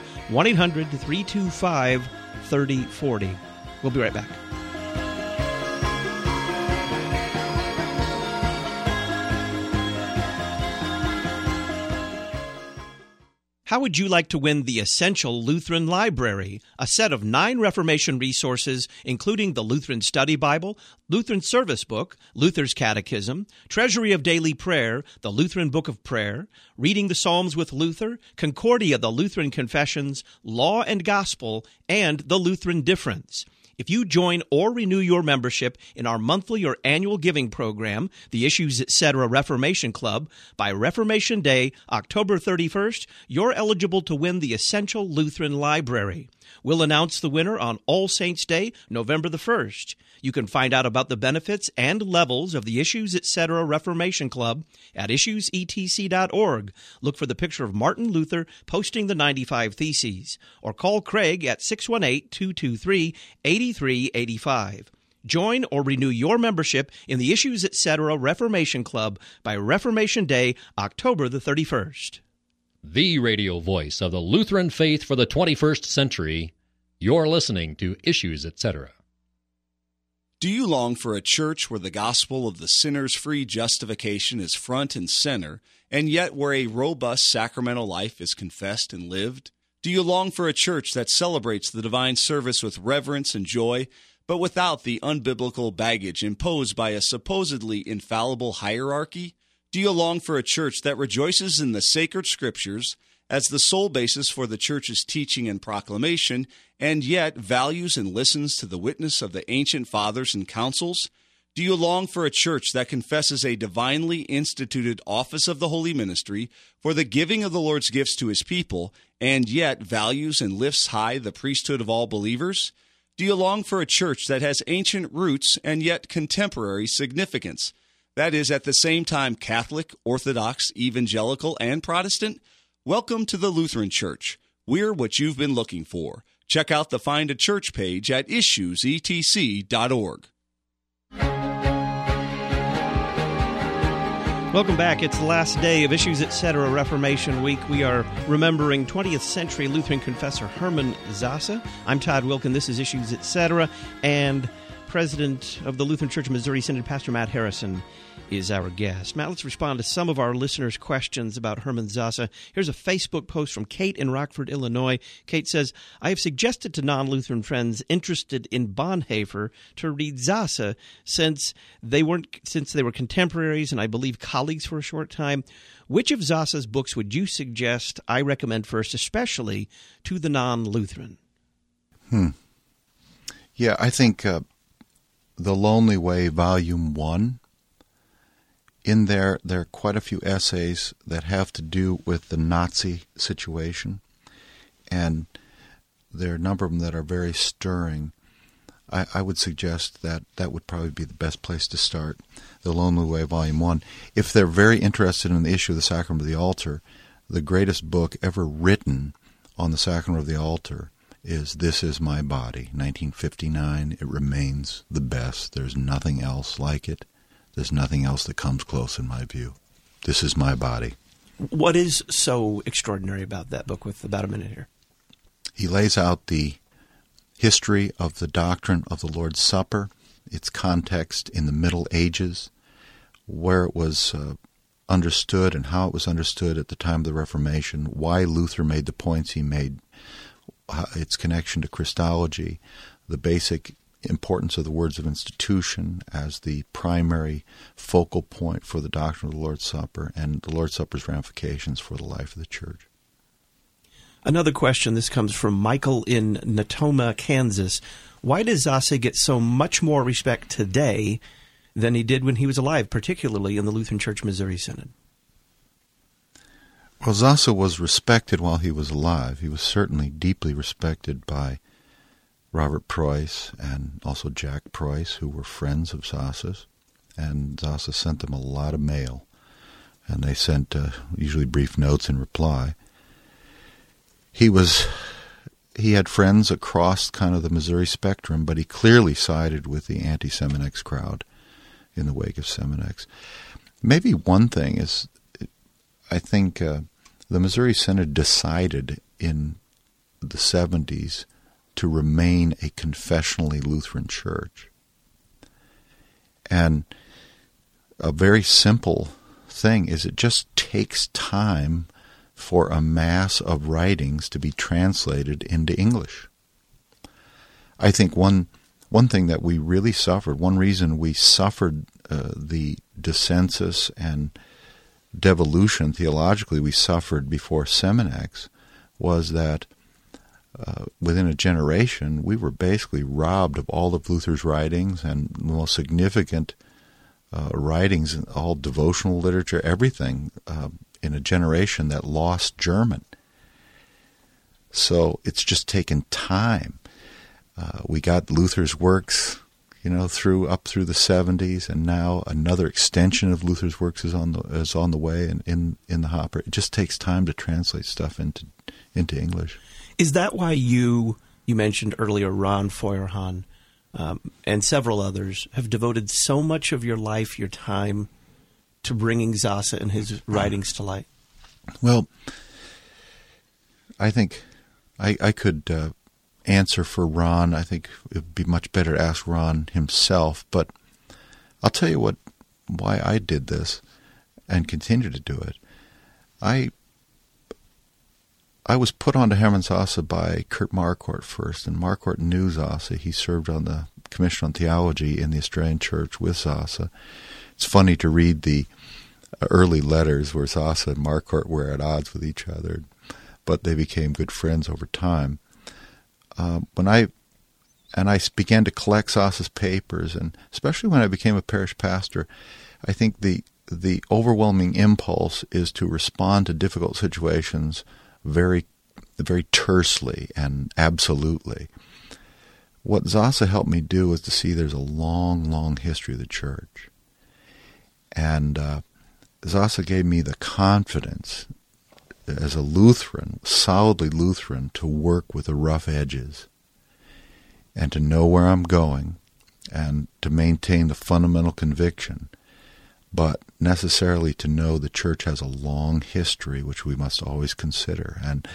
1-800-325-3040. We'll be right back. How would you like to win the Essential Lutheran Library, a set of 9 Reformation resources, including the Lutheran Study Bible, Lutheran Service Book, Luther's Catechism, Treasury of Daily Prayer, the Lutheran Book of Prayer, Reading the Psalms with Luther, Concordia, the Lutheran Confessions, Law and Gospel, and the Lutheran Difference? If you join or renew your membership in our monthly or annual giving program, the Issues Etc. Reformation Club, by Reformation Day, October 31st, you're eligible to win the Essential Lutheran Library. We'll announce the winner on All Saints' Day, November the 1st. You can find out about the benefits and levels of the Issues Etc. Reformation Club at issuesetc.org. Look for the picture of Martin Luther posting the 95 Theses, or call Craig at 618-223-8385. Join or renew your membership in the Issues Etc. Reformation Club by Reformation Day, October the 31st. The radio voice of the Lutheran faith for the 21st century. You're listening to Issues Etc. Do you long for a church where the gospel of the sinner's free justification is front and center, and yet where a robust sacramental life is confessed and lived? Do you long for a church that celebrates the divine service with reverence and joy, but without the unbiblical baggage imposed by a supposedly infallible hierarchy? Do you long for a church that rejoices in the sacred scriptures as the sole basis for the church's teaching and proclamation, and yet values and listens to the witness of the ancient fathers and councils? Do you long for a church that confesses a divinely instituted office of the holy ministry for the giving of the Lord's gifts to his people, and yet values and lifts high the priesthood of all believers? Do you long for a church that has ancient roots and yet contemporary significance? That is, at the same time Catholic, Orthodox, Evangelical, and Protestant? Welcome to the Lutheran Church. We're what you've been looking for. Check out the Find a Church page at issuesetc.org. Welcome back. It's the last day of Issues Etc. Reformation Week. We are remembering 20th century Lutheran confessor Herman Zasa. I'm Todd Wilkin. This is Issues Etc. And President of the Lutheran Church Missouri Synod, Pastor Matt Harrison, is our guest. Matt, let's respond to some of our listeners' questions about Herman Zasa. Here's a Facebook post from Kate in Rockford, Illinois. Kate says, I have suggested to non-Lutheran friends interested in Bonhoeffer to read Zasa since they were contemporaries and I believe colleagues for a short time. Which of Zasa's books would you suggest I recommend first, especially to the non-Lutheran? Yeah, I think The Lonely Way, Volume 1, in there are quite a few essays that have to do with the Nazi situation, and there are a number of them that are very stirring. I would suggest that would probably be the best place to start, The Lonely Way, Volume 1. If they're very interested in the issue of the Sacrament of the Altar, the greatest book ever written on the Sacrament of the Altar is This Is My Body, 1959. It remains the best. There's nothing else like it. There's nothing else that comes close in my view. This is my body. What is so extraordinary about that book with about a minute here? He lays out the history of the doctrine of the Lord's Supper, its context in the Middle Ages, where it was understood and how it was understood at the time of the Reformation, why Luther made the points he made, its connection to Christology, the basic importance of the words of institution as the primary focal point for the doctrine of the Lord's Supper, and the Lord's Supper's ramifications for the life of the Church. Another question, this comes from Michael in Natoma, Kansas. Why does Zasse get so much more respect today than he did when he was alive, particularly in the Lutheran Church Missouri Synod? Well, Zasse was respected while he was alive. He was certainly deeply respected by Robert Preuss and also Jack Preuss, who were friends of Zasse's. And Zasse sent them a lot of mail, and they sent usually brief notes in reply. He had friends across kind of the Missouri spectrum, but he clearly sided with the anti-Seminex crowd in the wake of Seminex. Maybe one thing is, I think the Missouri Synod decided in the 70s to remain a confessionally Lutheran church. And a very simple thing is it just takes time for a mass of writings to be translated into English. I think one thing that we really suffered, one reason we suffered the dissensus and devolution theologically we suffered before Seminex was that within a generation we were basically robbed of all of Luther's writings and the most significant writings, all devotional literature, everything, in a generation that lost German. So it's just taken time. We got Luther's works, up through the 70s, and now another extension of Luther's works is on the way and in the hopper. It just takes time to translate stuff into English. Is that why you mentioned earlier Ron Feuerhahn and several others have devoted so much of your life, your time, to bringing Zasse and his writings to light? Well, I think I could answer for Ron. I think it would be much better to ask Ron himself. But I'll tell you why I did this and continue to do it. I was put onto Hermann Zasse by Kurt Marquardt first, and Marquardt knew Zasse. He served on the Commission on Theology in the Australian Church with Zasse. It's funny to read the early letters where Zasse and Marquardt were at odds with each other, but they became good friends over time. When I began to collect Zasse's papers, and especially when I became a parish pastor, I think the overwhelming impulse is to respond to difficult situations very, very tersely and absolutely. What Zasse helped me do was to see there's a long, long history of the church. And Zasse gave me the confidence as a Lutheran, solidly Lutheran, to work with the rough edges and to know where I'm going and to maintain the fundamental conviction, but necessarily to know the church has a long history which we must always consider, and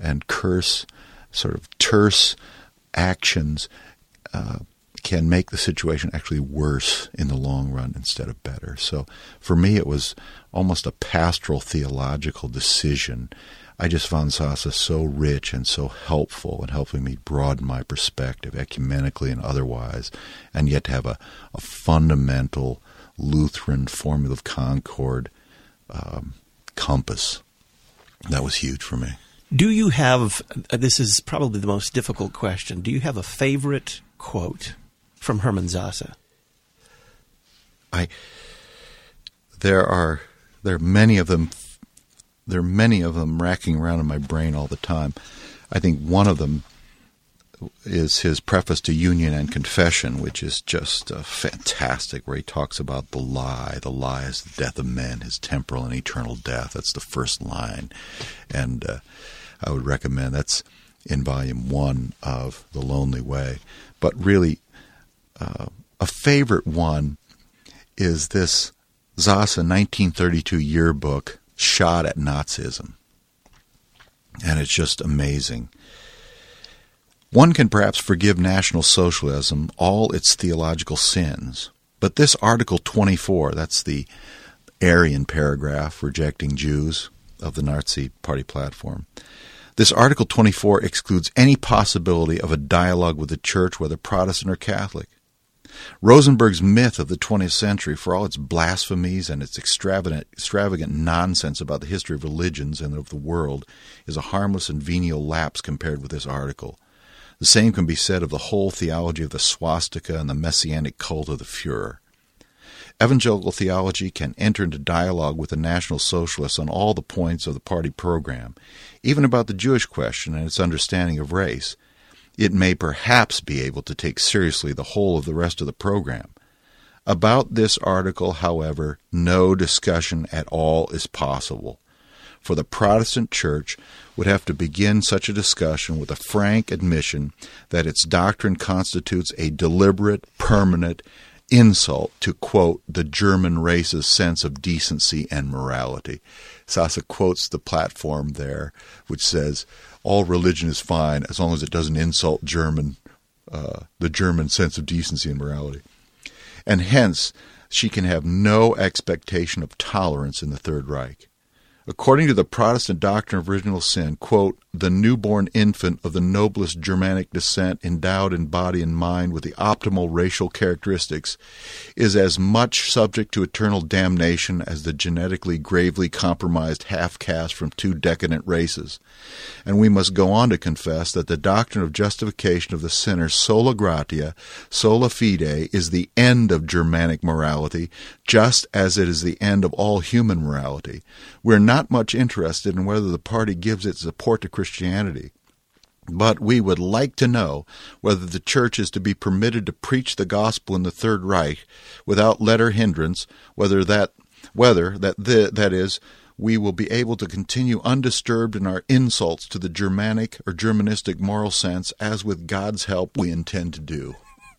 terse actions can make the situation actually worse in the long run instead of better. So for me, it was almost a pastoral theological decision. I just found Zasse so rich and so helpful in helping me broaden my perspective, ecumenically and otherwise, and yet to have a fundamental Lutheran formula of concord compass. That was huge for me. Do you have, this is probably the most difficult question, do you have a favorite quote from Hermann Zasse? there are many of them. There are many of them racking around in my brain all the time. I think one of them is his preface to Union and Confession, which is just fantastic, where he talks about the lie. The lie is the death of men, his temporal and eternal death. That's the first line. And I would recommend that's in Volume 1 of The Lonely Way. But really, a favorite one is this Zasse 1932 yearbook, Shot at Nazism. And it's just amazing. One can perhaps forgive National Socialism all its theological sins, but this Article 24, that's the Aryan paragraph rejecting Jews of the Nazi Party platform, this Article 24 excludes any possibility of a dialogue with the Church, whether Protestant or Catholic. Rosenberg's myth of the 20th century, for all its blasphemies and its extravagant nonsense about the history of religions and of the world, is a harmless and venial lapse compared with this article. The same can be said of the whole theology of the swastika and the messianic cult of the Fuhrer. Evangelical theology can enter into dialogue with the National Socialists on all the points of the party program, even about the Jewish question and its understanding of race. It may perhaps be able to take seriously the whole of the rest of the program. About this article, however, no discussion at all is possible, for the Protestant Church would have to begin such a discussion with a frank admission that its doctrine constitutes a deliberate, permanent insult to, quote, the German race's sense of decency and morality. Zasse quotes the platform there, which says, all religion is fine as long as it doesn't insult the German sense of decency and morality. And hence, she can have no expectation of tolerance in the Third Reich. According to the Protestant doctrine of original sin, quote, the newborn infant of the noblest Germanic descent, endowed in body and mind with the optimal racial characteristics, is as much subject to eternal damnation as the genetically gravely compromised half-caste from two decadent races. And we must go on to confess that the doctrine of justification of the sinner sola gratia, sola fide, is the end of Germanic morality, just as it is the end of all human morality. We're not much interested in whether the party gives its support to Christianity, but we would like to know whether the Church is to be permitted to preach the gospel in the Third Reich without let or hindrance, whether that is, we will be able to continue undisturbed in our insults to the Germanic or Germanistic moral sense, as with God's help we intend to do.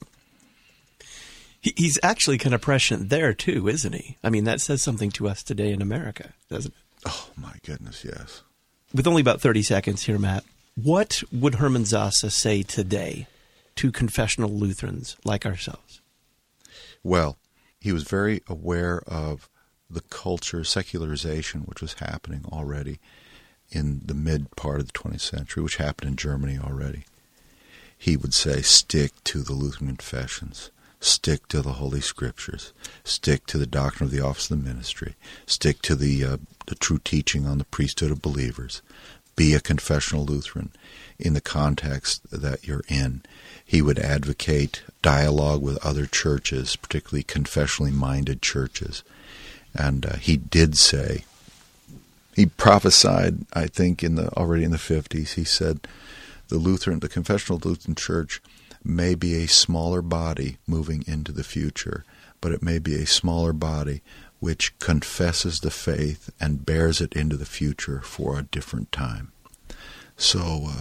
He's actually kind of prescient there, too, isn't he? I mean, that says something to us today in America, doesn't it? Oh, my goodness, yes. With only about 30 seconds here, Matt, what would Hermann Zasse say today to confessional Lutherans like ourselves? Well, he was very aware of the culture, secularization, which was happening already in the mid part of the 20th century, which happened in Germany already. He would say, stick to the Lutheran confessions. Stick to the Holy Scriptures. Stick to the doctrine of the office of the ministry. Stick to the true teaching on the priesthood of believers. Be a confessional Lutheran in the context that you're in. He would advocate dialogue with other churches, particularly confessionally minded churches. And he did say, he prophesied, I think, already in the 50s, he said, the confessional Lutheran Church may be a smaller body moving into the future, but it may be a smaller body which confesses the faith and bears it into the future for a different time. So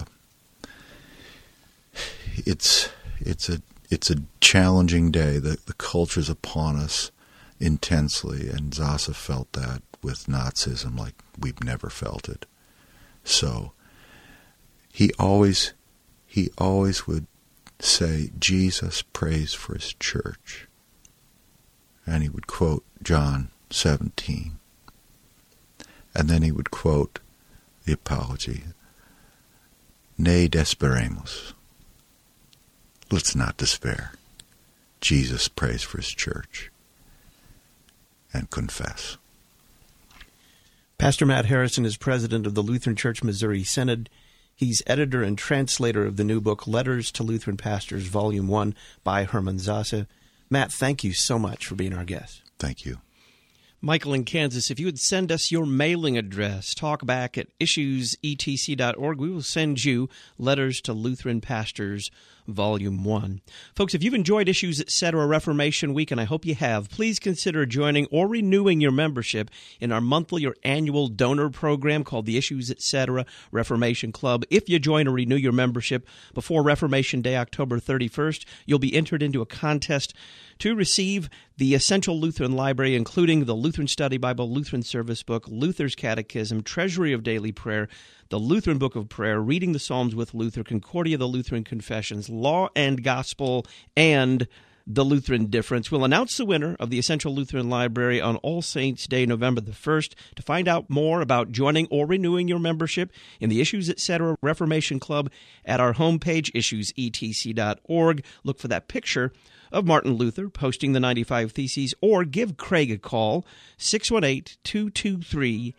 it's a challenging day. The culture's upon us intensely, and Zasse felt that with Nazism like we've never felt it. So he always would say, Jesus prays for his church. And he would quote John 17. And then he would quote the Apology, Ne desperemos. Let's not despair. Jesus prays for his church. And confess. Pastor Matt Harrison is president of the Lutheran Church Missouri Synod. He's editor and translator of the new book, Letters to Lutheran Pastors, Volume 1 by Hermann Zasse. Matt, thank you so much for being our guest. Thank you. Michael in Kansas, if you would send us your mailing address, talkback@issuesetc.org, we will send you Letters to Lutheran Pastors, Volume 1. Folks, if you've enjoyed Issues Etc. Reformation Week, and I hope you have, please consider joining or renewing your membership in our monthly or annual donor program called the Issues Etc. Reformation Club. If you join or renew your membership before Reformation Day, October 31st, you'll be entered into a contest to receive the Essential Lutheran Library, including the Lutheran Study Bible, Lutheran Service Book, Luther's Catechism, Treasury of Daily Prayer, the Lutheran Book of Prayer, Reading the Psalms with Luther, Concordia, the Lutheran Confessions, Law and Gospel, and the Lutheran Difference. We'll announce the winner of the Essential Lutheran Library on All Saints' Day, November the 1st. To find out more about joining or renewing your membership in the Issues Etc. Reformation Club at our homepage, issuesetc.org, look for that picture of Martin Luther posting the 95 Theses, or give Craig a call, 618-223-8385,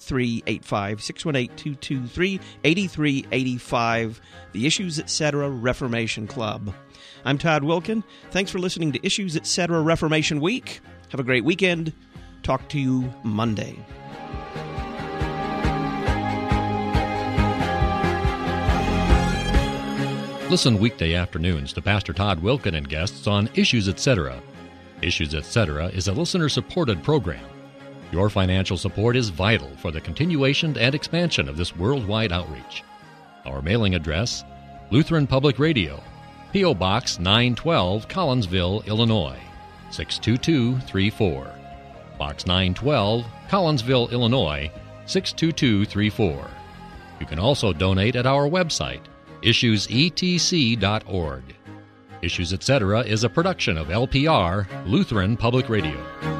618-223-8385, the Issues Etc. Reformation Club. I'm Todd Wilkin. Thanks for listening to Issues Etc. Reformation Week. Have a great weekend. Talk to you Monday. Listen weekday afternoons to Pastor Todd Wilkin and guests on Issues Etc. Issues Etc. is a listener-supported program. Your financial support is vital for the continuation and expansion of this worldwide outreach. Our mailing address, Lutheran Public Radio, P.O. Box 912, Collinsville, Illinois, 62234. Box 912, Collinsville, Illinois, 62234. You can also donate at our website, issuesetc.org. Issues Etc. is a production of LPR, Lutheran Public Radio.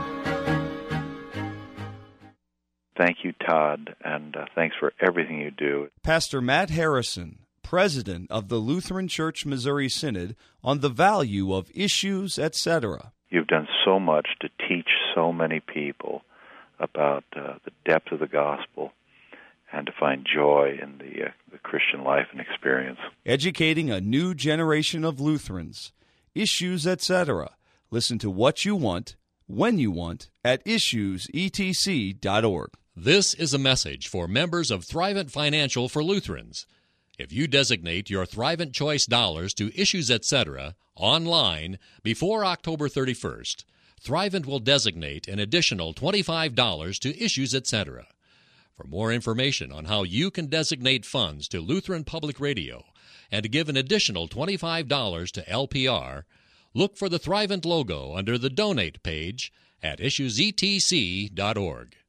Thank you, Todd, and thanks for everything you do. Pastor Matt Harrison, President of the Lutheran Church Missouri Synod, on the value of Issues Etc. You've done so much to teach so many people about the depth of the gospel and to find joy in the Christian life and experience. Educating a new generation of Lutherans. Issues Etc. Listen to what you want, when you want, at issuesetc.org. This is a message for members of Thrivent Financial for Lutherans. If you designate your Thrivent Choice dollars to Issues Etc. online before October 31st, Thrivent will designate an additional $25 to Issues Etc. For more information on how you can designate funds to Lutheran Public Radio and to give an additional $25 to LPR, look for the Thrivent logo under the Donate page at issuesetc.org.